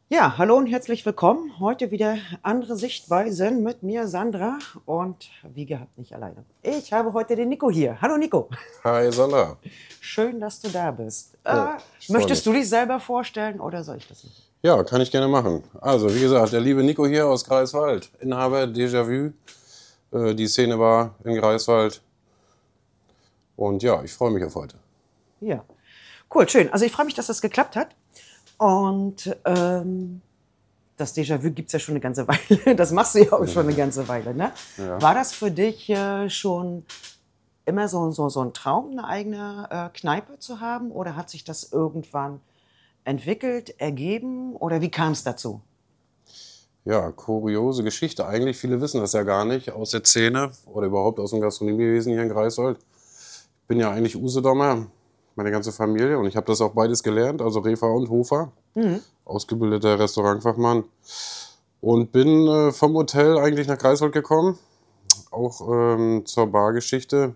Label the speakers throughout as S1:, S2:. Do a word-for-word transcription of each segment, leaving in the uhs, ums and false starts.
S1: Ja, hallo und herzlich willkommen. Heute wieder andere Sichtweisen mit mir, Sandra. Und wie gehabt, nicht alleine. Ich habe heute den Nico hier. Hallo Nico.
S2: Hi Sandra.
S1: Schön, dass du da bist.
S2: Ja,
S1: Äh,
S2: ich freu
S1: möchtest du
S2: mich.
S1: dich selber vorstellen oder soll ich das machen?
S2: Ja, kann ich gerne machen. Also, wie gesagt, der liebe Nico hier aus Greifswald, Inhaber Déjà-vu. Äh, die Szene war in Greifswald. Und ja, ich freue mich auf heute.
S1: Ja, cool, schön. Also ich freue mich, dass das geklappt hat. Und ähm, das Déjà-vu gibt es ja schon eine ganze Weile. Das machst du ja auch schon eine ganze Weile. Ne?
S2: Ja.
S1: War das für dich äh, schon immer so, so, so ein Traum, eine eigene äh, Kneipe zu haben? Oder hat sich das irgendwann entwickelt, ergeben? Oder wie kam es dazu?
S2: Ja, kuriose Geschichte. Eigentlich, viele wissen das ja gar nicht aus der Szene oder überhaupt aus dem Gastronomiewesen hier in Greifswald. Ich bin ja eigentlich Usedomer, meine ganze Familie. Und ich habe das auch beides gelernt, also Refa und Hofer.
S1: Mhm.
S2: Ausgebildeter Restaurantfachmann. Und bin äh, vom Hotel eigentlich nach Greifswald gekommen. Auch ähm, zur Bargeschichte.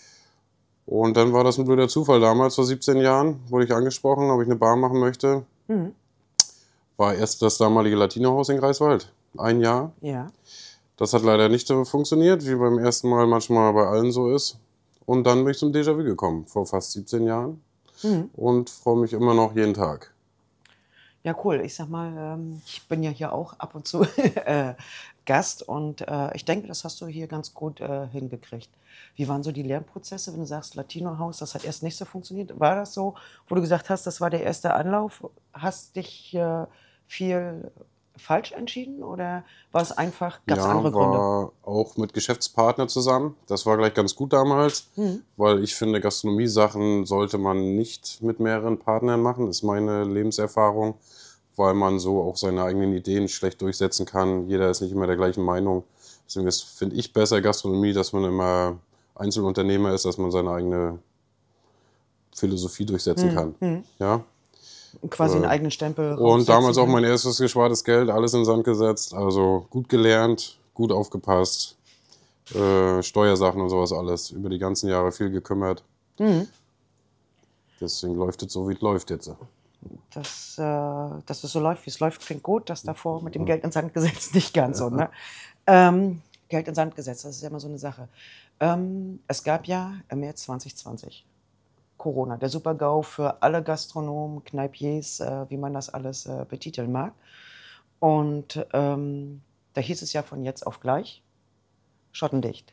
S2: Und dann war das ein blöder Zufall. Damals, vor siebzehn Jahren, wurde ich angesprochen, ob ich eine Bar machen möchte.
S1: Mhm.
S2: War erst das damalige Latino-Haus in Greifswald. Ein Jahr.
S1: Ja.
S2: Das hat leider nicht so funktioniert, wie beim ersten Mal manchmal bei allen so ist. Und dann bin ich zum Déjà-vu gekommen, vor fast siebzehn Jahren.
S1: Mhm.
S2: Und freue mich immer noch jeden Tag.
S1: Ja, cool. Ich sag mal, ähm, ich bin ja hier auch ab und zu äh, Gast und äh, ich denke, das hast du hier ganz gut äh, hingekriegt. Wie waren so die Lernprozesse, wenn du sagst Latino Haus, das hat erst nicht so funktioniert? War das so, wo du gesagt hast, das war der erste Anlauf? Hast dich äh, viel falsch entschieden oder war es einfach, gab es andere
S2: Ja,
S1: Gründe?
S2: war auch mit Geschäftspartner zusammen. Das war gleich ganz gut damals,
S1: Mhm.
S2: weil ich finde, Gastronomie-Sachen sollte man nicht mit mehreren Partnern machen. Das ist meine Lebenserfahrung, weil man so auch seine eigenen Ideen schlecht durchsetzen kann. Jeder ist nicht immer der gleichen Meinung. Deswegen ist, finde ich besser Gastronomie, dass man immer Einzelunternehmer ist, dass man seine eigene Philosophie durchsetzen
S1: Mhm.
S2: kann.
S1: Mhm.
S2: Ja?
S1: Quasi einen eigenen Stempel
S2: Und
S1: raufsetzen
S2: damals auch
S1: können.
S2: mein erstes gespartes Geld, alles in den Sand gesetzt. Also gut gelernt, gut aufgepasst, äh, Steuersachen und sowas alles. Über die ganzen Jahre viel gekümmert.
S1: Mhm.
S2: Deswegen läuft es so, wie es läuft jetzt.
S1: Dass, äh, dass es so läuft, wie es läuft, klingt gut. Das davor mit dem Geld ins Sand gesetzt nicht ganz so. Ne? Ähm, Geld ins Sand gesetzt, das ist ja immer so eine Sache. Ähm, es gab ja im März zwanzig zwanzig Corona, der Super-GAU für alle Gastronomen, Kneipiers, äh, wie man das alles äh, betiteln mag. Und ähm, da hieß es ja von jetzt auf gleich, schottendicht.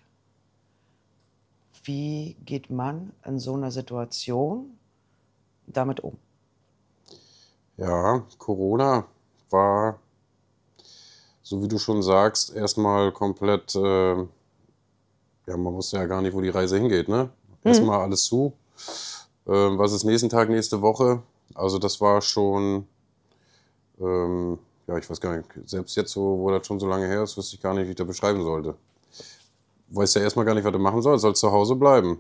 S1: Wie geht man in so einer Situation damit um?
S2: Ja, Corona war, so wie du schon sagst, erstmal komplett, äh, ja, man wusste ja gar nicht, wo die Reise hingeht, ne?
S1: Mhm.
S2: Erstmal alles zu. Ähm, was ist nächsten Tag, nächste Woche? Also das war schon, ähm, ja, ich weiß gar nicht, selbst jetzt, wo, wo das schon so lange her ist, wüsste ich gar nicht, wie ich das beschreiben sollte. Weiß ja erstmal gar nicht, was du machen sollst, sollst zu Hause bleiben.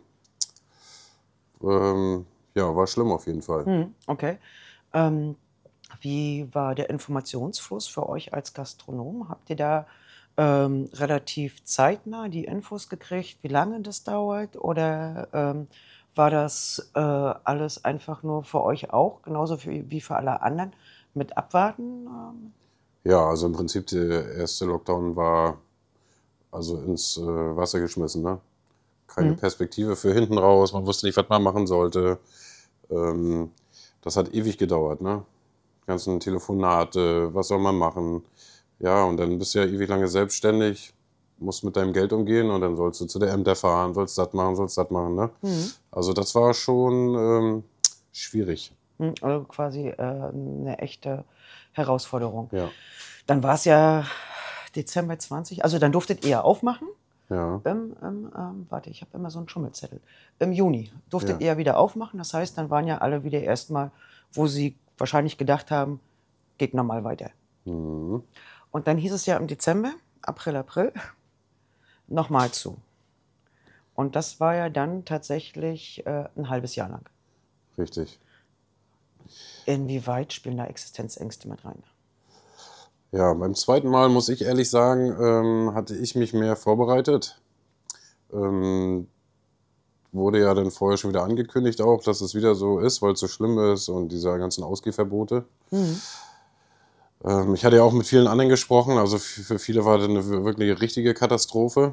S2: Ähm, ja, war schlimm auf jeden Fall.
S1: Mhm. Okay. Ähm, Wie war der Informationsfluss für euch als Gastronom? Habt ihr da ähm, relativ zeitnah die Infos gekriegt, wie lange das dauert? Oder ähm, war das äh, alles einfach nur für euch auch, genauso wie, wie für alle anderen, mit Abwarten? Ähm?
S2: Ja, also im Prinzip der erste Lockdown war also ins äh, Wasser geschmissen, ne? Keine
S1: Hm.
S2: Perspektive für hinten raus, man wusste nicht, was man machen sollte. Ähm, das hat ewig gedauert, ne? Die ganzen Telefonate, was soll man machen? Ja, und dann bist du ja ewig lange selbstständig, musst mit deinem Geld umgehen und dann sollst du zu der Ämter fahren, sollst das machen, sollst das machen, ne?
S1: Hm.
S2: Also das war schon ähm, schwierig.
S1: Hm. Also quasi äh, eine echte Herausforderung.
S2: Ja,
S1: Dann war es ja Dezember zwanzig, also dann durftet ihr aufmachen.
S2: ja,
S1: Im, im, ähm, warte, ich habe immer so einen Schummelzettel. Im Juni durftet
S2: ja.
S1: ihr ja wieder aufmachen. Das heißt, dann waren ja alle wieder erstmal, wo sie wahrscheinlich gedacht haben, geht normal weiter.
S2: Mhm.
S1: Und dann hieß es ja im Dezember, April, April, nochmal zu. Und das war ja dann tatsächlich äh, ein halbes Jahr lang.
S2: Richtig.
S1: Inwieweit spielen da Existenzängste mit rein?
S2: Ja, beim zweiten Mal muss ich ehrlich sagen, ähm, hatte ich mich mehr vorbereitet. Ähm, wurde ja dann vorher schon wieder angekündigt auch, dass es wieder so ist, weil es so schlimm ist und diese ganzen Ausgehverbote.
S1: Mhm.
S2: Ähm, ich hatte ja auch mit vielen anderen gesprochen, also f für viele war das eine wir wirklich richtige Katastrophe.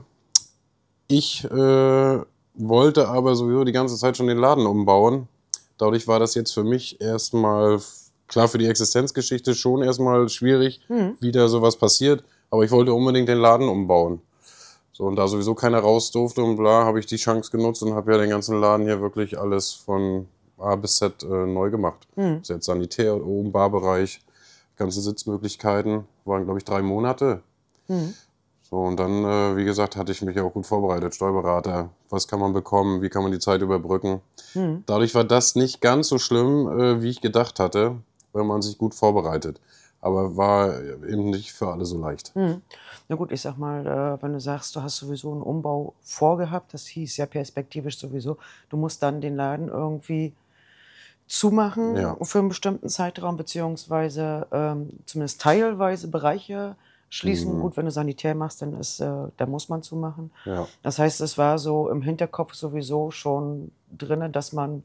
S2: Ich, äh, wollte aber sowieso die ganze Zeit schon den Laden umbauen. Dadurch war das jetzt für mich erst mal klar, für die Existenzgeschichte schon erst mal schwierig,
S1: Mhm.
S2: wie da so was passiert, aber ich wollte unbedingt den Laden umbauen. So, und da sowieso keiner raus durfte und bla, habe ich die Chance genutzt und habe ja den ganzen Laden hier wirklich alles von A bis Z, äh, neu gemacht.
S1: Mhm.
S2: Ist jetzt Sanitär, oben Barbereich, ganze Sitzmöglichkeiten, waren, glaube ich, drei Monate.
S1: Mhm.
S2: So, und dann, äh, wie gesagt, hatte ich mich ja auch gut vorbereitet. Steuerberater, was kann man bekommen, wie kann man die Zeit überbrücken.
S1: Mhm.
S2: Dadurch war das nicht ganz so schlimm, äh, wie ich gedacht hatte, wenn man sich gut vorbereitet. Aber war eben nicht für alle so leicht.
S1: Mhm. Na gut, ich sag mal, äh, wenn du sagst, du hast sowieso einen Umbau vorgehabt, das hieß ja perspektivisch sowieso, du musst dann den Laden irgendwie zumachen
S2: Ja.
S1: für einen bestimmten Zeitraum, beziehungsweise, ähm, zumindest teilweise Bereiche schließen.
S2: Mhm.
S1: Gut, wenn du Sanitär machst, dann ist, äh da muss man zumachen.
S2: Ja.
S1: Das heißt, es war so im Hinterkopf sowieso schon drinne, dass man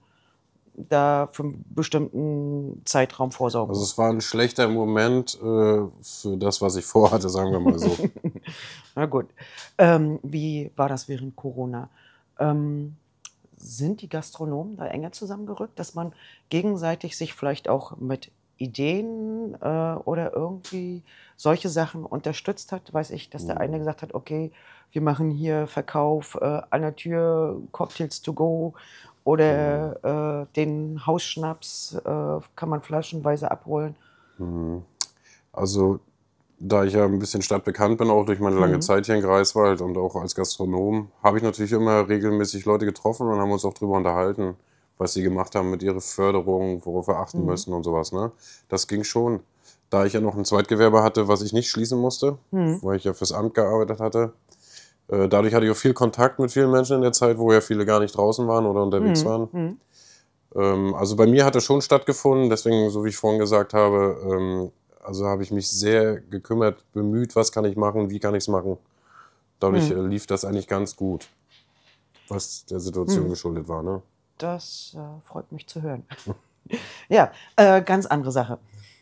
S1: da für 'n bestimmten Zeitraum vorsorgen
S2: Also
S1: muss.
S2: es war ein schlechter Moment, äh, für das, was ich vorhatte, sagen wir mal so.
S1: Na gut. Ähm, wie war das während Corona? Ähm, sind die Gastronomen da enger zusammengerückt, dass man gegenseitig sich vielleicht auch mit Ideen, äh, oder irgendwie solche Sachen unterstützt hat? Weiß ich, dass der eine
S2: Mhm.
S1: gesagt hat: „Okay, wir machen hier Verkauf, äh, an der Tür, Cocktails to go
S2: Mhm.
S1: oder, äh, den Hausschnaps, äh, kann man flaschenweise abholen.“
S2: Mhm. Also, da ich ja ein bisschen stadtbekannt bin, auch durch meine lange
S1: Mhm.
S2: Zeit hier in Greifswald und auch als Gastronom, habe ich natürlich immer regelmäßig Leute getroffen und haben uns auch drüber unterhalten, was sie gemacht haben mit ihrer Förderung, worauf wir achten
S1: Mhm.
S2: müssen und sowas, ne? Das ging schon. Da ich ja noch ein Zweitgewerbe hatte, was ich nicht schließen musste,
S1: Mhm.
S2: weil ich ja fürs Amt gearbeitet hatte, äh, dadurch hatte ich auch viel Kontakt mit vielen Menschen in der Zeit, wo ja viele gar nicht draußen waren oder unterwegs
S1: Mhm.
S2: waren.
S1: Mhm.
S2: Ähm, also, bei mir hat das schon stattgefunden, deswegen, so wie ich vorhin gesagt habe, ähm, also, habe ich mich sehr gekümmert, bemüht: „Was kann ich machen? Wie kann ich's machen?“ Dadurch, äh,
S1: Mhm.
S2: lief das eigentlich ganz gut, was der Situation
S1: Mhm.
S2: geschuldet war, ne?
S1: Das, äh, freut mich zu hören. Ja, äh, ganz andere Sache.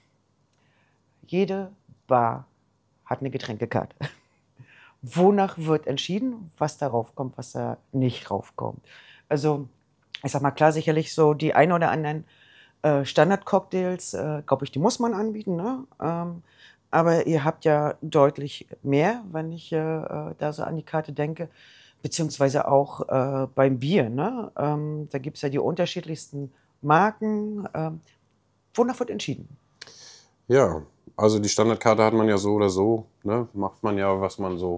S1: Jede Bar hat 'ne Getränkekarte. Wonach wird entschieden, was darauf kommt, was da nicht raufkommt? Also, ich sage mal, klar, sicherlich so die ein oder anderen, äh, Standardcocktails, äh, glaube ich, die muss man anbieten, ne? Ähm, aber ihr habt ja deutlich mehr, wenn ich, äh, äh, da so an die Karte denke, beziehungsweise auch, äh, beim Bier, ne? Ähm, da gibt's ja die unterschiedlichsten Marken. Ähm, wonach wird entschieden?
S2: Ja, also, die Standardkarte hat man ja so oder so, ne? Macht man ja, was man so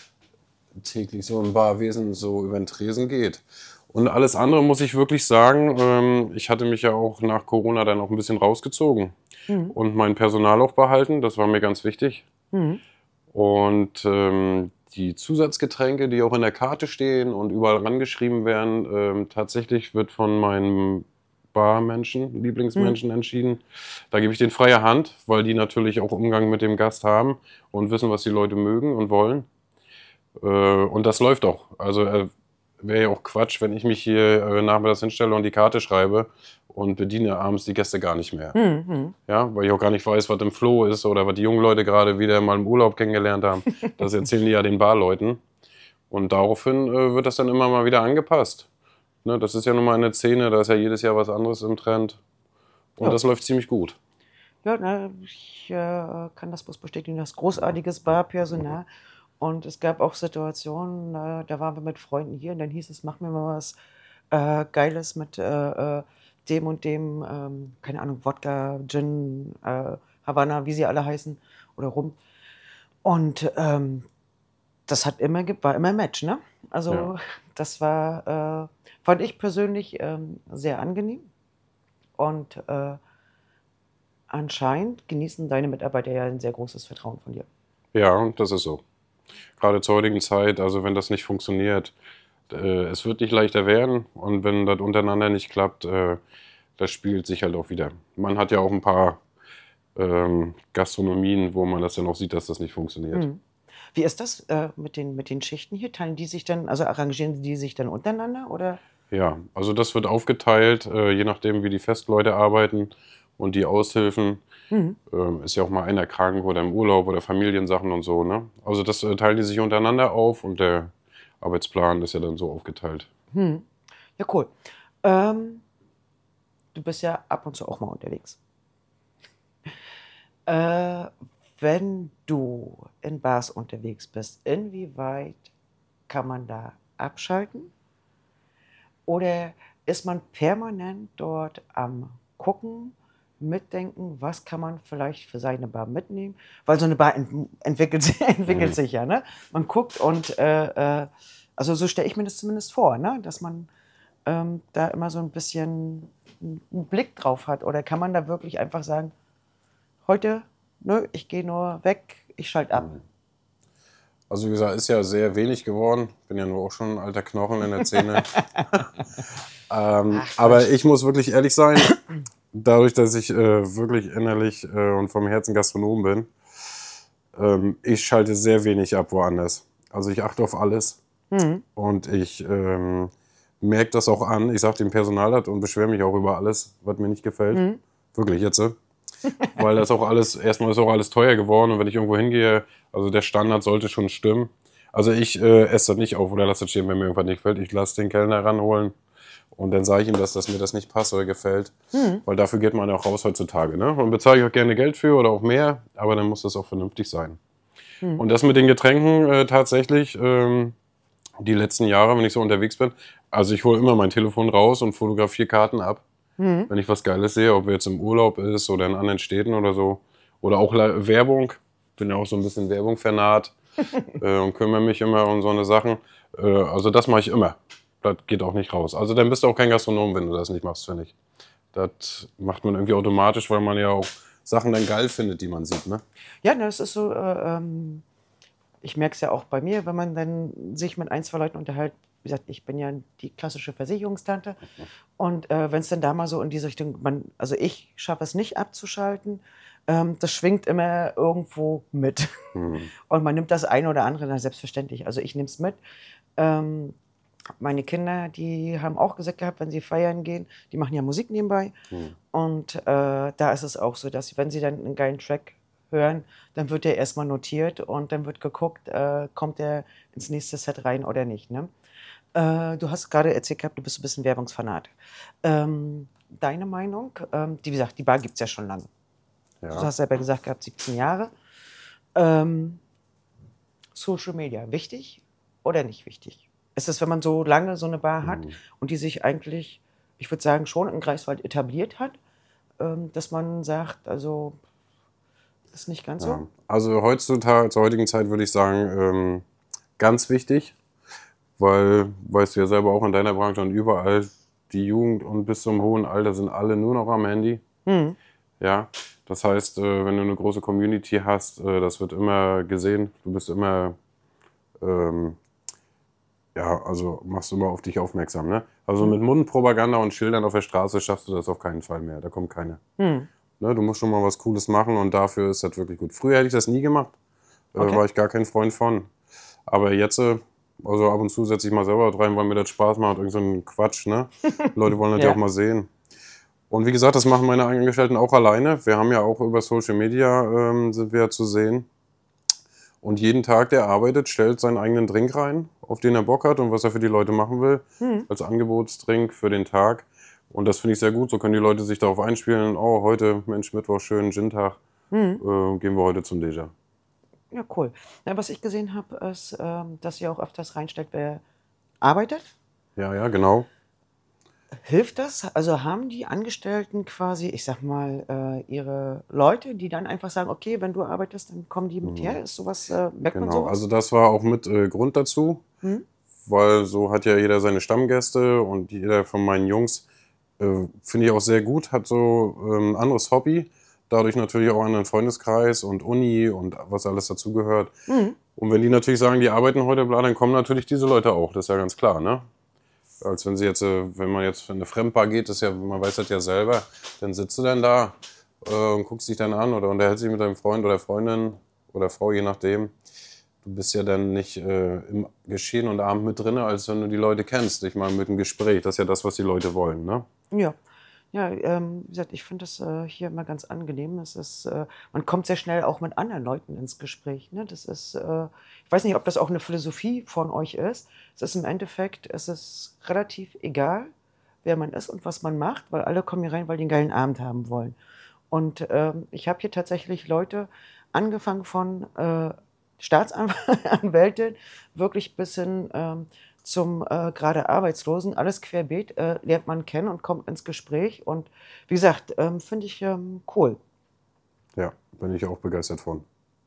S2: täglich so im Barwesen so über 'n Tresen geht. Und alles andere muss ich wirklich sagen, ähm, ich hatte mich ja auch nach Corona dann auch 'n bisschen rausgezogen
S1: Mhm.
S2: und mein Personal auch behalten. Das war mir ganz wichtig.
S1: Mhm.
S2: Und, ähm, die Zusatzgetränke, die auch in der Karte stehen und überall rangeschrieben werden, ähm, tatsächlich wird von meinem Barmenschen,
S1: Mhm.
S2: Lieblingsmenschen entschieden. Da gebe ich denen freie Hand, weil die natürlich auch Umgang mit dem Gast haben und wissen, was die Leute mögen und wollen. Äh, und das läuft auch. Also, äh, wäre ja auch Quatsch, wenn ich mich hier, äh, nachmittags hinstelle und die Karte schreibe und bediene abends die Gäste gar nicht mehr.
S1: Mhm. Mhm.
S2: Ja, weil ich auch gar nicht weiß, was im Flow ist oder was die jungen Leute gerade wieder mal im Urlaub kennengelernt haben. Das erzählen die ja den Barleuten. Und daraufhin, äh, wird das dann immer mal wieder angepasst. Ne, das ist ja nun mal eine Szene, da ist ja jedes Jahr was anderes im Trend. Und
S1: Ja.
S2: das läuft ziemlich gut.
S1: Ja, ne, ich, äh, kann das bloß bestätigen. Du hast großartiges Barpersonal und es gab auch Situationen, äh, da waren wir mit Freunden hier und dann hieß es: „Mach mir mal was, äh, Geiles mit, äh, äh, dem und dem, ähm, keine Ahnung, Wodka, Gin, äh, Havanna“, wie sie alle heißen oder Rum. Und, ähm, das hat immer ge war immer Match, ne?
S2: Ja.
S1: Also, das war, äh fand ich persönlich, ähm, sehr angenehm und, äh anscheinend genießen deine Mitarbeiter ja ein sehr großes Vertrauen von dir.
S2: Ja, das ist so. Gerade zur heutigen Zeit, also wenn das nicht funktioniert, äh, es wird nicht leichter werden und wenn das untereinander nicht klappt, äh, das spiegelt sich halt auch wieder. Man hat ja auch ein paar, ähm, Gastronomien, wo man das dann auch sieht, dass das nicht funktioniert.
S1: Mhm. Wie ist das, äh, mit den mit den Schichten hier? Teilen die sich dann, also, arrangieren die sich dann untereinander oder?
S2: Ja, also das wird aufgeteilt, äh, je nachdem, wie die Festleute arbeiten und die Aushilfen.
S1: Mhm.
S2: Ähm, ist ja auch mal einer krank oder im Urlaub oder Familiensachen und so, ne? Also das äh, teilen die sich untereinander auf und der Arbeitsplan ist ja dann so aufgeteilt.
S1: Mhm. Ja, cool. Ähm, du bist ja ab und zu auch mal unterwegs. Äh, wenn du in Bars unterwegs bist, inwieweit kann man da abschalten? Oder ist man permanent dort am Gucken, mitdenken, was kann man vielleicht für seine Bar mitnehmen? Weil so eine Bar ent entwickelt, si entwickelt
S2: Mhm.
S1: sich ja, ne? Man guckt und, äh, äh also so stelle ich mir das zumindest vor, ne, dass man, ähm, da immer so ein bisschen 'n 'n Blick drauf hat. Oder kann man da wirklich einfach sagen: „Heute, ne, ich gehe nur weg, ich schalte ab?“
S2: Mhm. Also wie gesagt, ist ja sehr wenig geworden. Bin ja nur auch schon ein alter Knochen in der Szene. Ähm,
S1: Ach
S2: aber
S1: Quatsch.
S2: ich muss wirklich ehrlich sein, dadurch, dass ich äh, wirklich innerlich äh, und vom Herzen Gastronom bin, ähm, ich schalte sehr wenig ab woanders. Also ich achte auf alles
S1: Mhm.
S2: und ich ähm, merke das auch an. Ich sage dem Personal das und beschwere mich auch über alles, was mir nicht gefällt.
S1: Mhm.
S2: Wirklich jetzt. äh. Weil das auch alles, erstmal ist auch alles teuer geworden und wenn ich irgendwo hingehe, also der Standard sollte schon stimmen. Also ich äh, esse das nicht auf oder lasse das stehen, wenn mir irgendwas nicht gefällt. Ich lasse den Kellner ranholen und dann sage ich ihm, dass, dass mir das nicht passt oder gefällt.
S1: Mhm.
S2: Weil dafür geht man ja auch raus heutzutage. Ne? Und bezahle ich auch gerne Geld für oder auch mehr, aber dann muss das auch vernünftig sein.
S1: Mhm.
S2: Und das mit den Getränken äh, tatsächlich, ähm, die letzten Jahre, wenn ich so unterwegs bin, also ich hole immer mein Telefon raus und fotografiere Karten ab,
S1: Mhm.
S2: wenn ich was Geiles sehe, ob jetzt im Urlaub ist oder in anderen Städten oder so. Oder auch La- Werbung. Bin ja auch so ein bisschen Werbung vernarrt äh, und kümmere mich immer um so eine Sachen. Äh, also das mache ich immer. Das geht auch nicht raus. Also dann bist du auch kein Gastronom, wenn du das nicht machst, finde ich. Das macht man irgendwie automatisch, weil man ja auch Sachen dann geil findet, die man sieht, ne?
S1: Ja, ne, das ist so, äh, ähm ich merke es ja auch bei mir, wenn man dann sich mit ein, zwei Leuten unterhält. Wie gesagt, ich bin ja die klassische Versicherungstante. Und, äh, wenn es dann da mal so in diese Richtung man also, ich schaffe es nicht abzuschalten. Ähm, das schwingt immer irgendwo mit.
S2: Hm.
S1: Und man nimmt das eine oder andere dann selbstverständlich. Also, ich nehme es mit. Ähm, meine Kinder, die haben auch gesagt gehabt, wenn sie feiern gehen, die machen ja Musik nebenbei.
S2: Hm.
S1: Und, äh, da ist es auch so, dass wenn sie dann einen geilen Track hören, dann wird der erst mal notiert und dann wird geguckt, äh, kommt der ins nächste Set rein oder nicht, ne? Äh, du hast gerade erzählt gehabt, du bist so 'n bisschen Werbungsfanat. Ähm, deine Meinung, ähm, die wie gesagt, die Bar gibt's ja schon lange. Du
S2: Ja.
S1: hast selber gesagt gehabt, siebzehn Jahre. Ähm, Social Media, wichtig oder nicht wichtig? Ist es, wenn man so lange so 'ne Bar hat
S2: Hm.
S1: und die sich eigentlich, ich würde sagen, schon in Greifswald etabliert hat, ähm, dass man sagt, also, ist nicht ganz so?
S2: Ja. Also heutzutage, zur heutigen Zeit würde ich sagen, ähm, ganz wichtig, weil, weißt du ja selber auch in deiner Branche und überall, die Jugend und bis zum hohen Alter sind alle nur noch am Handy.
S1: Mhm.
S2: Ja, das heißt, äh, wenn du eine große Community hast, äh, das wird immer gesehen. Du bist immer, ähm, ja, also machst du immer auf dich aufmerksam, ne? Also
S1: Mhm.
S2: mit Mundpropaganda und Schildern auf der Straße schaffst du das auf keinen Fall mehr. Da kommt keiner.
S1: Mhm.
S2: Ne, du musst schon mal was Cooles machen und dafür ist das wirklich gut. Früher hätte ich das nie gemacht, äh,
S1: Okay.
S2: war ich gar kein Freund von. Aber jetzt, äh, also ab und zu setze ich mal selber rein, weil mir das Spaß macht, irgend so ein Quatsch, ne? Die Leute wollen das ja auch
S1: Ja.
S2: mal sehen. Und wie gesagt, das machen meine Angestellten auch alleine. Wir haben ja auch über Social Media ähm, sind wir zu sehen. Und jeden Tag, der arbeitet, stellt seinen eigenen Drink rein, auf den er Bock hat und was er für die Leute machen will,
S1: Mhm.
S2: als Angebotsdrink für den Tag. Und das finde ich sehr gut. So können die Leute sich darauf einspielen. Oh, heute, Mensch, Mittwoch, schön, Gin-Tag.
S1: Mhm.
S2: Äh, gehen wir heute zum Deja.
S1: Ja, cool. Na, was ich gesehen habe, ist, ähm, dass ihr auch öfters reinstellt, wer arbeitet.
S2: Ja, ja, genau.
S1: Hilft das? Also, haben die Angestellten quasi, ich sage mal, äh, ihre Leute, die dann einfach sagen: „Okay, wenn du arbeitest, dann kommen die mit
S2: Mhm.
S1: her?“ Ist so was, äh merkt man
S2: Genau.
S1: so was?
S2: Also das war auch mit äh, Grund dazu,
S1: Mhm.
S2: weil so hat ja jeder seine Stammgäste und jeder von meinen Jungs, äh, finde ich auch sehr gut, hat so ähm, ein anderes Hobby. Dadurch natürlich auch einen anderen Freundeskreis und Uni und was alles dazugehört.
S1: Mhm.
S2: Und wenn die natürlich sagen, die arbeiten heute, bla, dann kommen natürlich diese Leute auch. Das ist ja ganz klar, ne? Als wenn sie jetzt, äh, wenn man jetzt in eine Fremdbar geht, das ist ja, man weiß das ja selber, dann sitzt du dann da äh, und guckst dich dann an oder unterhältst dich mit deinem Freund oder Freundin oder Frau, je nachdem. Du bist ja dann nicht äh, im Geschehen und Abend mit drin, als wenn du die Leute kennst, dich mal mit dem Gespräch. Das ist ja das, was die Leute wollen, ne?
S1: Ja. Ja, ähm, wie gesagt, ich finde das äh, hier immer ganz angenehm. Es ist, äh, man kommt sehr schnell auch mit anderen Leuten ins Gespräch. Ne? Das ist, äh, ich weiß nicht, ob das auch eine Philosophie von euch ist. Es ist im Endeffekt, es ist relativ egal, wer man ist und was man macht, weil alle kommen hier rein, weil die einen geilen Abend haben wollen. Und ähm, ich habe hier tatsächlich Leute, angefangen von äh, Staatsanwältin, wirklich bis hin ähm, zum äh, gerade Arbeitslosen, alles querbeet, äh, lernt man kennen und kommt ins Gespräch. Und wie gesagt, ähm, finde ich ähm, cool.
S2: Ja, bin ich auch begeistert von.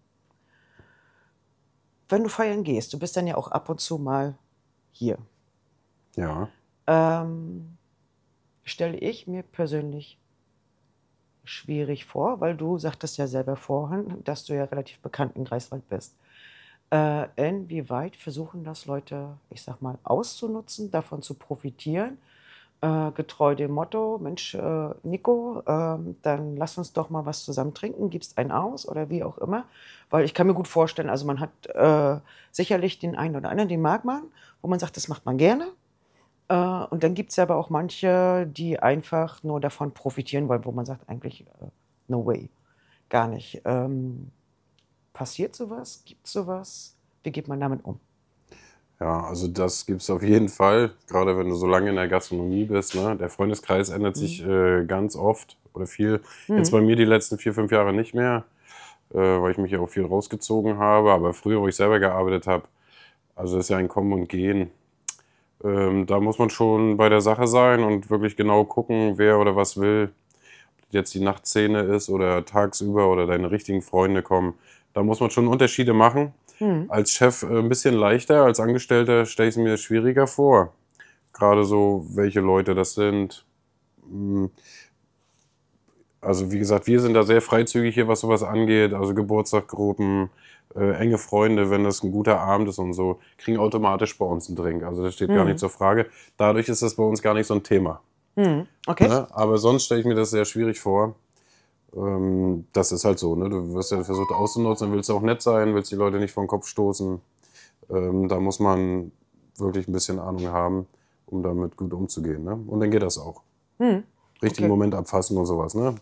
S1: Wenn du feiern gehst, du bist dann ja auch ab und zu mal hier.
S2: Ja,
S1: Ähm, stelle ich mir persönlich schwierig vor, weil du sagtest ja selber vorhin, dass du ja relativ bekannt in Greifswald bist. Äh, inwieweit versuchen das Leute, ich sag mal, auszunutzen, davon zu profitieren? Äh, getreu dem Motto, Mensch, äh, Nico, ähm, dann lass uns doch mal was zusammen trinken, gibst einen aus oder wie auch immer. Weil ich kann mir gut vorstellen, also man hat äh, sicherlich den einen oder anderen, den mag man, wo man sagt, das macht man gerne. Äh, und dann gibt es aber auch manche, die einfach nur davon profitieren wollen, wo man sagt, eigentlich, äh, no way, gar nicht. Ähm, passiert sowas? Gibt es sowas? Wie geht man damit um?
S2: ja, also das gibt es auf jeden Fall, gerade wenn du so lange in der Gastronomie bist. Ne? Der Freundeskreis ändert sich
S1: Mhm.
S2: äh, ganz oft oder viel. Jetzt
S1: Mhm.
S2: bei mir die letzten vier, fünf Jahre nicht mehr, äh, weil ich mich ja auch viel rausgezogen habe. Aber früher, wo ich selber gearbeitet habe, also das ist ja ein Kommen und Gehen. Ähm, da muss man schon bei der Sache sein und wirklich genau gucken, wer oder was will. Ob jetzt die Nachtszene ist oder tagsüber oder deine richtigen Freunde kommen. Da muss man schon Unterschiede machen.
S1: Mhm.
S2: Als Chef äh, ein bisschen leichter, als Angestellter stelle ich es mir schwieriger vor. Gerade so, welche Leute das sind. Hm, Also wie gesagt, wir sind da sehr freizügig hier, was sowas angeht. Also Geburtstagsgruppen, äh, enge Freunde, wenn das ein guter Abend ist und so, kriegen automatisch bei uns einen Drink. Also das steht gar nicht
S1: Mhm.
S2: zur Frage. Dadurch ist das bei uns gar nicht so ein Thema.
S1: Mhm. Okay.
S2: Ne? Aber sonst stelle ich mir das sehr schwierig vor. Ähm, das ist halt so, ne? Du wirst ja versucht auszunutzen, dann willst du auch nett sein, willst die Leute nicht vor den Kopf stoßen. Ähm, da muss man wirklich ein bisschen Ahnung haben, um damit gut umzugehen. Ne? Und dann geht das auch.
S1: Mhm.
S2: Richtigen
S1: Okay.
S2: Moment abfassen und sowas. Ne?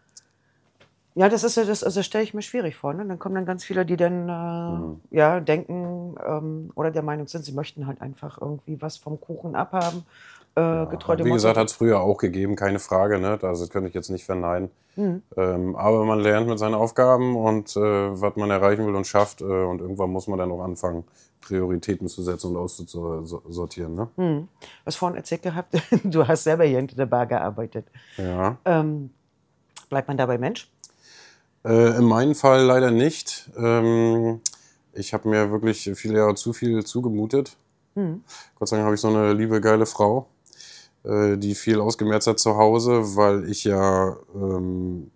S1: Ja, das ist ja das, also stelle ich mir schwierig vor. Ne? Dann kommen dann ganz viele, die dann
S2: Mhm.
S1: äh, ja, denken ähm, oder der Meinung sind, sie möchten halt einfach irgendwie was vom Kuchen abhaben, äh,
S2: Ja,
S1: getreu dem
S2: wie
S1: Motto.
S2: gesagt, hat es früher auch gegeben, keine Frage. Ne? Also das könnte ich jetzt nicht verneinen.
S1: Mhm.
S2: Ähm, aber man lernt mit seinen Aufgaben und äh, was man erreichen will und schafft. Äh, und irgendwann muss man dann auch anfangen, Prioritäten zu setzen und auszusortieren. Ne?
S1: Mhm. Du hast vorhin erzählt gehabt, du hast selber hier hinter der Bar gearbeitet.
S2: Ja.
S1: Ähm, bleibt man dabei Mensch?
S2: Äh, in meinem Fall leider nicht. Ähm, ich habe mir wirklich viele Jahre zu viel zugemutet.
S1: Mhm.
S2: Gott sei Dank habe ich so eine liebe, geile Frau, äh, die viel ausgemerzt hat zu Hause, weil ich ja ähm,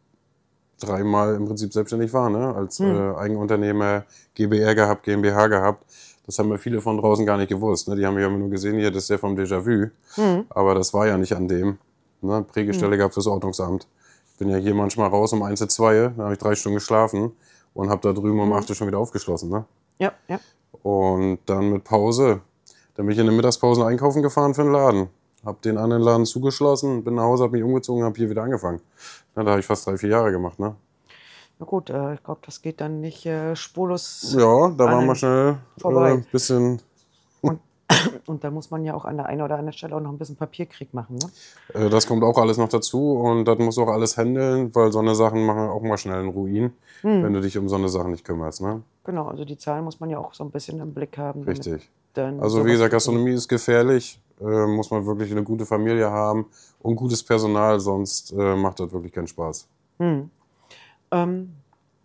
S2: dreimal im Prinzip selbstständig war, ne? Als äh,
S1: Mhm.
S2: Eigenunternehmer, G b R gehabt, GmbH gehabt. Das haben ja viele von draußen gar nicht gewusst. Ne? Die haben mich immer nur gesehen, hier, das ist der vom Déjà-vu.
S1: Mhm.
S2: Aber das war ja nicht an dem. Ne?
S1: Mhm.
S2: Prägestelle gab fürs Ordnungsamt. Ich bin ja hier manchmal raus um eins, zwei, da habe ich drei Stunden geschlafen und habe da drüben um
S1: Mhm.
S2: acht schon wieder aufgeschlossen. Ne?
S1: Ja, ja.
S2: Und dann mit Pause, dann bin ich in der Mittagspause einkaufen gefahren für den Laden. Hab den anderen Laden zugeschlossen, bin nach Hause, hab mich umgezogen, hab hier wieder angefangen. Na, da habe ich fast drei, vier Jahre gemacht. Ne?
S1: Na gut, äh, ich glaube, das geht dann nicht äh, spurlos
S2: Ja, da
S1: an
S2: waren wir
S1: einem
S2: schnell ein äh,
S1: vorbei.
S2: bisschen.
S1: Und, und da muss man ja auch an der einen oder anderen Stelle auch noch ein bisschen Papierkrieg machen, ne?
S2: Äh, das kommt auch alles noch dazu und das musst du auch alles handeln, weil so eine Sachen machen auch mal schnell einen Ruin, wenn
S1: Mhm.
S2: du dich um so eine Sachen nicht kümmerst. Ne?
S1: Genau, also die Zahlen muss man ja auch so ein bisschen im Blick haben, damit
S2: Richtig.
S1: dann
S2: Also wie
S1: sowas
S2: gesagt,
S1: funktioniert.
S2: Gastronomie ist gefährlich, äh, muss man wirklich eine gute Familie haben und gutes Personal, sonst äh, macht das wirklich keinen Spaß.
S1: Mhm. Ähm,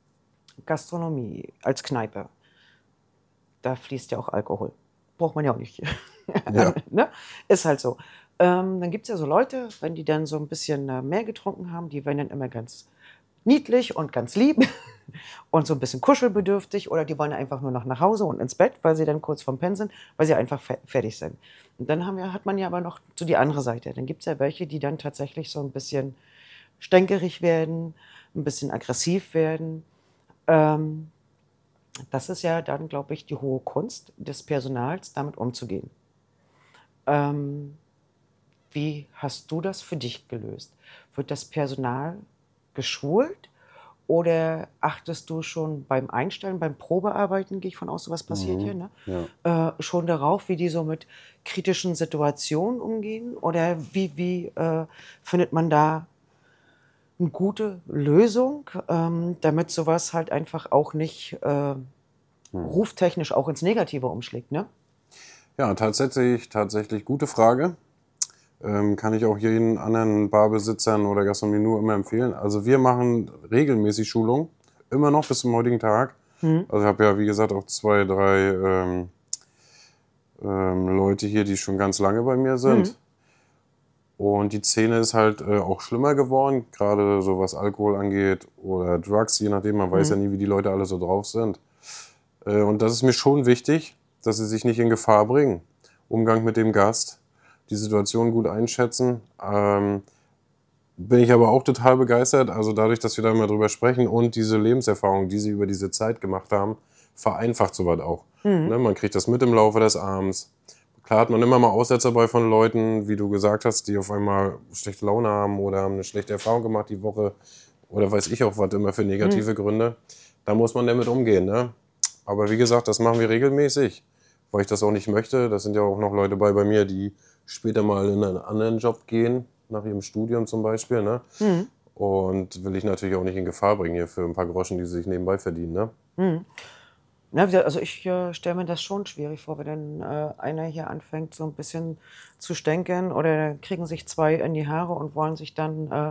S1: Gastronomie als Kneipe, da fließt ja auch Alkohol. Braucht man ja auch nicht.
S2: Ja,
S1: Ne? Ist halt so. Ähm, dann gibt es ja so Leute, wenn die dann so ein bisschen äh, mehr getrunken haben, die werden dann immer ganz niedlich und ganz lieb und so ein bisschen kuschelbedürftig oder die wollen einfach nur noch nach Hause und ins Bett, weil sie dann kurz vorm Pennen sind, weil sie einfach fe fertig sind. Und dann haben wir, hat man ja aber noch so die andere Seite. Dann gibt es ja welche, die dann tatsächlich so ein bisschen stänkerig werden, ein bisschen aggressiv werden. Ähm, das ist ja dann, glaube ich, die hohe Kunst des Personals, damit umzugehen. Ähm, wie hast du das für dich gelöst? Wird das Personal geschult oder achtest du schon beim Einstellen, beim Probearbeiten, gehe ich von aus, sowas passiert hier,
S2: Mhm.
S1: ne?
S2: Ja.
S1: Äh, schon darauf, wie die so mit kritischen Situationen umgehen? Oder wie, wie äh, findet man da eine gute Lösung, ähm, damit sowas halt einfach auch nicht äh, ruftechnisch auch ins Negative umschlägt, ne?
S2: Ja, tatsächlich, tatsächlich gute Frage. Ähm, kann ich auch jeden anderen Barbesitzern oder Gastronomie nur immer empfehlen. Also wir machen regelmäßig Schulungen, immer noch bis zum heutigen Tag.
S1: Mhm.
S2: Also ich habe ja, wie gesagt, auch zwei, drei ähm, ähm, Leute hier, die schon ganz lange bei mir sind. Und die Szene ist halt äh, auch schlimmer geworden, gerade so was Alkohol angeht oder Drugs, je nachdem, man weiß ja nie, wie die Leute alle so drauf sind. Äh, und das ist mir schon wichtig, dass sie sich nicht in Gefahr bringen. Umgang mit dem Gast, die Situation gut einschätzen. Ähm, bin ich aber auch total begeistert, also dadurch, dass wir da mal drüber sprechen und diese Lebenserfahrung, die sie über diese Zeit gemacht haben, vereinfacht sowas auch. Ne, man kriegt das mit im Laufe des Abends. Klar hat man immer mal Aussetzer bei von Leuten, wie du gesagt hast, die auf einmal schlechte Laune haben oder haben eine schlechte Erfahrung gemacht die Woche oder weiß ich auch was immer für negative Gründe. Da muss man damit umgehen. Ne? Aber wie gesagt, das machen wir regelmäßig, weil ich das auch nicht möchte. Das sind ja auch noch Leute bei, bei mir, die später mal in einen anderen Job gehen, nach ihrem Studium zum Beispiel. Ne? Und will ich natürlich auch nicht in Gefahr bringen hier für ein paar Groschen, die sie sich nebenbei verdienen. Ne?
S1: Na, wie gesagt, also ich äh, stelle mir das schon schwierig vor, wenn dann äh, einer hier anfängt, so ein bisschen zu stänkern oder kriegen sich zwei in die Haare und wollen sich dann äh,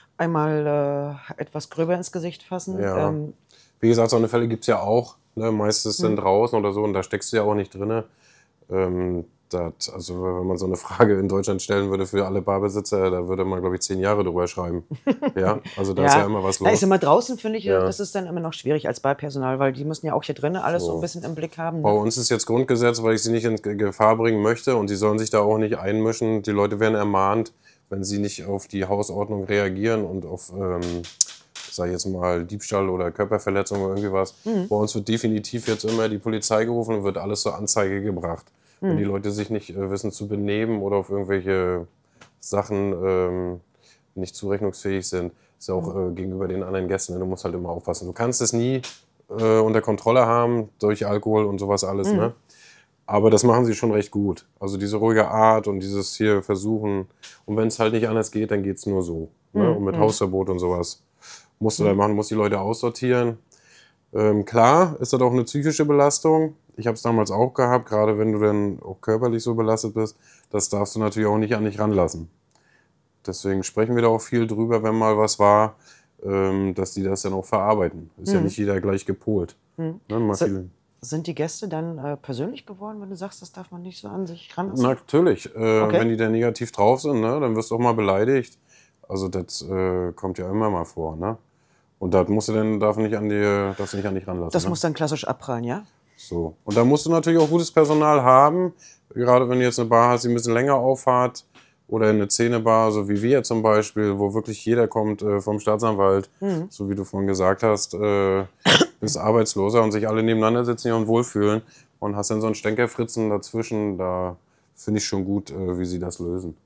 S1: einmal äh, etwas gröber ins Gesicht fassen.
S2: Ja.
S1: Ähm,
S2: Wie gesagt, so eine Fälle gibt es ja auch. Ne? Meistens sind draußen oder so und da steckst du ja auch nicht drin. Ähm, das, also wenn man so eine Frage in Deutschland stellen würde für alle Barbesitzer, da würde man, glaube ich, zehn Jahre drüber schreiben. Ja, also da ist ja immer was
S1: Na, ist
S2: los.
S1: immer draußen, finde ich, äh,
S2: Ja.
S1: das ist dann immer noch schwierig als Barpersonal, weil die müssen ja auch hier drinnen alles so,
S2: So.
S1: ein bisschen im Blick haben.
S2: Bei
S1: Ne?
S2: uns ist jetzt Grundgesetz, weil ich sie nicht in Ge- Gefahr bringen möchte und sie sollen sich da auch nicht einmischen. Die Leute werden ermahnt, wenn sie nicht auf die Hausordnung reagieren und auf, ähm, sag ich jetzt mal, Diebstahl oder Körperverletzung oder irgendwie was. Bei uns wird definitiv jetzt immer die Polizei gerufen und wird alles zur Anzeige gebracht. Wenn die Leute sich nicht äh, wissen zu benehmen oder auf irgendwelche Sachen ähm, nicht zurechnungsfähig sind, ist ja auch äh, gegenüber den anderen Gästen. Ne? Du musst halt immer aufpassen. Du kannst es nie äh, unter Kontrolle haben durch Alkohol und sowas alles. Ne? Aber das machen sie schon recht gut. Also diese ruhige Art und dieses hier versuchen. Und wenn es halt nicht anders geht, dann geht es nur so. Ne? Und mit Hausverbot und sowas musst du da machen, musst die Leute aussortieren. Ähm, klar ist das auch eine psychische Belastung. Ich habe es damals auch gehabt, gerade wenn du dann auch körperlich so belastet bist. Das darfst du natürlich auch nicht an dich ranlassen. Deswegen sprechen wir da auch viel drüber, wenn mal was war, ähm, dass die das dann auch verarbeiten. Ist ja nicht jeder gleich gepolt. Ne, mal
S1: So-
S2: viel.
S1: Sind die Gäste dann äh, persönlich geworden, wenn du sagst, das darf man nicht so an sich ranlassen?
S2: Natürlich, äh,
S1: Okay.
S2: wenn die dann negativ drauf sind, ne, dann wirst du auch mal beleidigt. Also das äh, kommt ja immer mal vor. Ne? Und das musst du dann, darf nicht an dir, darfst du nicht an dich ranlassen.
S1: Das
S2: ne?
S1: muss dann klassisch abprallen, ja?
S2: So. Und da musst du natürlich auch gutes Personal haben. Gerade wenn du jetzt eine Bar hast, die ein bisschen länger aufhat. Oder eine Szenebar, so wie wir zum Beispiel, wo wirklich jeder kommt äh, vom Staatsanwalt, so wie du vorhin gesagt hast, äh, bist Arbeitsloser und sich alle nebeneinander sitzen hier und wohlfühlen. Und hast dann so einen Stänkerfritzen dazwischen. Da finde ich schon gut, äh, wie sie das lösen.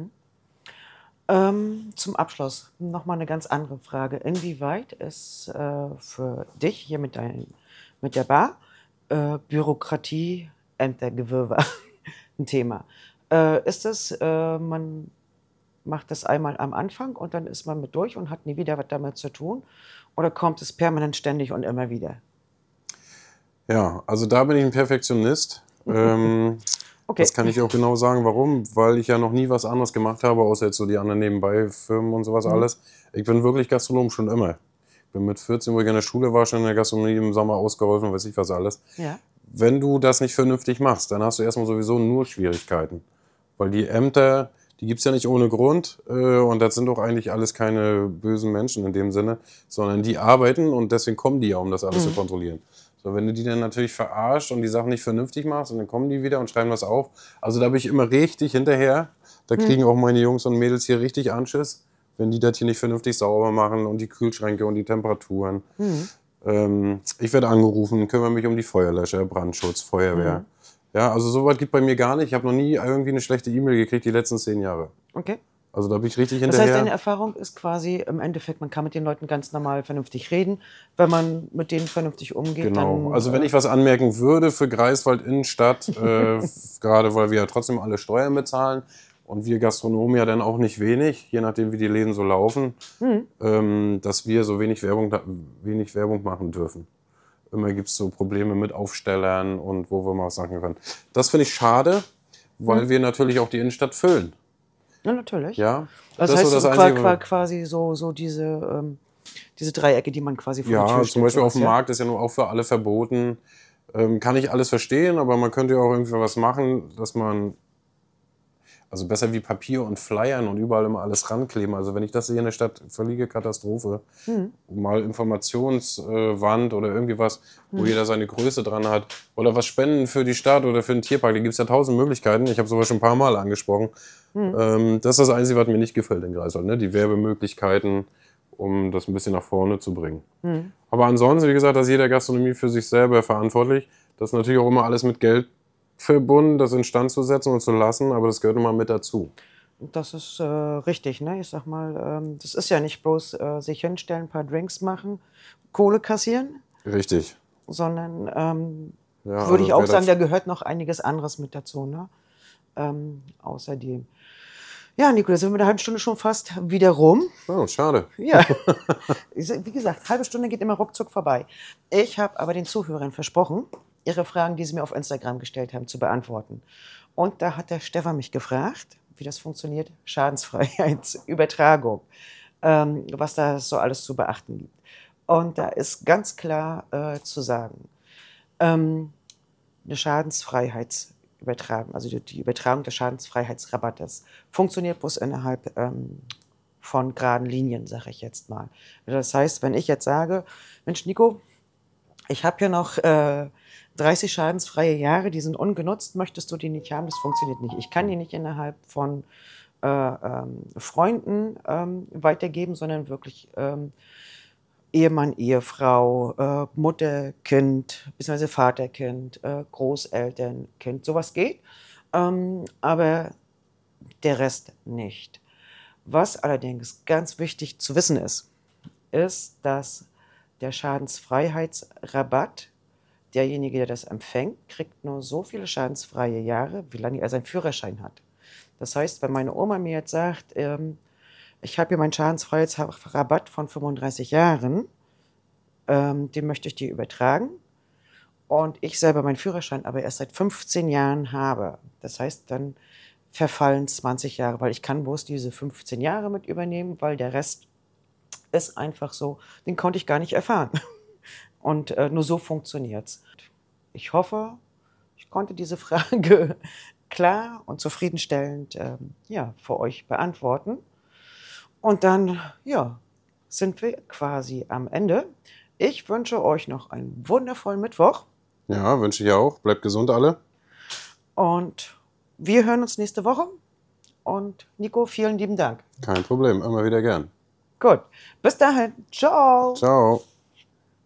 S1: Ähm, zum Abschluss nochmal eine ganz andere Frage. Inwieweit ist äh, für dich hier mit, dein, mit der Bar äh, Bürokratie, Ämtergewirrwarr ein Thema? Äh, ist es, äh, man macht das einmal am Anfang und dann ist man mit durch und hat nie wieder was damit zu tun? Oder kommt es permanent ständig und immer wieder?
S2: Ja, also da bin ich ein Perfektionist. ähm,
S1: Okay.
S2: Das kann ich auch genau sagen, warum. Weil ich ja noch nie was anderes gemacht habe, außer jetzt so die anderen Nebenbei-Firmen und sowas alles. Ich bin wirklich Gastronom schon immer. Ich bin mit vierzehn, wo ich in der Schule war, schon in der Gastronomie im Sommer ausgeholfen, weiß ich was alles.
S1: Ja.
S2: Wenn du das nicht vernünftig machst, dann hast du erstmal sowieso nur Schwierigkeiten. Weil die Ämter, die gibt es ja nicht ohne Grund. Äh, und das sind doch eigentlich alles keine bösen Menschen in dem Sinne, sondern die arbeiten und deswegen kommen die ja, um das alles zu kontrollieren. So, wenn du die dann natürlich verarscht und die Sachen nicht vernünftig machst, und dann kommen die wieder und schreiben das auf. Also da bin ich immer richtig hinterher. Da kriegen auch meine Jungs und Mädels hier richtig Anschiss, wenn die das hier nicht vernünftig sauber machen und die Kühlschränke und die Temperaturen. Ähm, ich werde angerufen, kümmere mich um die Feuerlöscher, Brandschutz, Feuerwehr. Ja, also sowas gibt bei mir gar nicht. Ich habe noch nie irgendwie eine schlechte E-Mail gekriegt, die letzten zehn Jahre.
S1: Okay.
S2: Also da bin ich richtig
S1: Das
S2: hinterher.
S1: heißt, deine Erfahrung ist quasi im Endeffekt, man kann mit den Leuten ganz normal vernünftig reden. Wenn man mit denen vernünftig umgeht,
S2: Genau.
S1: dann...
S2: Also wenn
S1: äh,
S2: ich was anmerken würde für Greifswald Innenstadt, äh, gerade weil wir ja trotzdem alle Steuern bezahlen und wir Gastronomen ja dann auch nicht wenig, je nachdem wie die Läden so laufen,
S1: Mhm.
S2: ähm, dass wir so wenig Werbung, da- wenig Werbung machen dürfen. Immer gibt es so Probleme mit Aufstellern und wo wir mal was sagen können. Das finde ich schade, weil wir natürlich auch die Innenstadt füllen.
S1: Ja, natürlich.
S2: Ja,
S1: Das,
S2: das ist
S1: heißt,
S2: so das
S1: qua-
S2: Einzige.
S1: qua- quasi so, so diese, ähm, diese Dreiecke, die man quasi vor die Tür
S2: Ja,
S1: stellt.
S2: zum Beispiel auf
S1: sowas,
S2: dem
S1: ja?
S2: Markt ist ja nur auch für alle verboten. Ähm, kann ich alles verstehen, aber man könnte ja auch irgendwie was machen, dass man, also besser wie Papier und Flyern und überall immer alles rankleben. Also wenn ich das sehe in der Stadt, völlige Katastrophe.
S1: Mhm.
S2: Mal Informationswand oder irgendwie was, wo
S1: Mhm.
S2: jeder seine Größe dran hat. Oder was spenden für die Stadt oder für den Tierpark. Da gibt es ja tausend Möglichkeiten. Ich habe sowas schon ein paar Mal angesprochen.
S1: Mhm.
S2: Ähm, das ist das Einzige, was mir nicht gefällt in Greifswald. Ne? Die Werbemöglichkeiten, um das ein bisschen nach vorne zu bringen.
S1: Mhm.
S2: Aber ansonsten, wie gesagt, ist jeder Gastronomie für sich selber verantwortlich. Das ist natürlich auch immer alles mit Geld verbunden, das instand zu setzen und zu lassen, aber das gehört immer mit dazu.
S1: Das ist äh, richtig, ne? Ich sag mal, ähm, das ist ja nicht bloß äh, sich hinstellen, ein paar Drinks machen, Kohle kassieren,
S2: Richtig.
S1: sondern ähm,
S2: Ja,
S1: würde ich
S2: also
S1: auch
S2: wer
S1: sagen,
S2: das,
S1: da gehört noch einiges anderes mit dazu, ne? Ähm, außerdem. Ja, Nico, da sind wir mit einer halben Stunde schon fast wieder rum.
S2: oh, schade.
S1: Ja, wie gesagt, halbe Stunde geht immer ruckzuck vorbei. Ich habe aber den Zuhörern versprochen, ihre Fragen, die sie mir auf Instagram gestellt haben, zu beantworten. Und da hat der Stefan mich gefragt, wie das funktioniert, Schadensfreiheitsübertragung, ähm, was da so alles zu beachten gibt. Und da ist ganz klar äh, zu sagen, ähm, eine Schadensfreiheitsübertragung, also die, die Übertragung des Schadensfreiheitsrabattes, funktioniert bloß innerhalb ähm, von geraden Linien, sage ich jetzt mal. Das heißt, wenn ich jetzt sage, Mensch, Nico, ich habe hier noch äh, dreißig schadensfreie Jahre, die sind ungenutzt, möchtest du die nicht haben? Das funktioniert nicht. Ich kann die nicht innerhalb von äh, ähm, Freunden ähm, weitergeben, sondern wirklich ähm, Ehemann, Ehefrau, äh, Mutter, Kind, beziehungsweise Vater, Kind, äh, Großeltern, Kind, sowas geht. Ähm, aber der Rest nicht. Was allerdings ganz wichtig zu wissen ist, ist, dass der Schadensfreiheitsrabatt, derjenige, der das empfängt, kriegt nur so viele schadensfreie Jahre, wie lange er seinen Führerschein hat. Das heißt, wenn meine Oma mir jetzt sagt, ähm, ich habe hier meinen Schadensfreiheitsrabatt von fünfunddreißig Jahren, ähm, den möchte ich dir übertragen, und ich selber meinen Führerschein aber erst seit fünfzehn Jahren habe. Das heißt, dann verfallen zwanzig Jahre, weil ich kann bloß diese fünfzehn Jahre mit übernehmen, weil der Rest ist einfach so, den konnte ich gar nicht erfahren. Und äh, nur so funktioniert's. Ich hoffe, ich konnte diese Frage klar und zufriedenstellend ähm, ja, für euch beantworten. Und dann, ja, sind wir quasi am Ende. Ich wünsche euch noch einen wundervollen Mittwoch
S2: Ja, wünsche ich auch. Bleibt gesund alle.
S1: und wir hören uns nächste Woche. Und Nico, vielen lieben Dank.
S2: Kein Problem, immer wieder gern.
S1: Gut, bis dahin. Ciao.
S2: Ciao.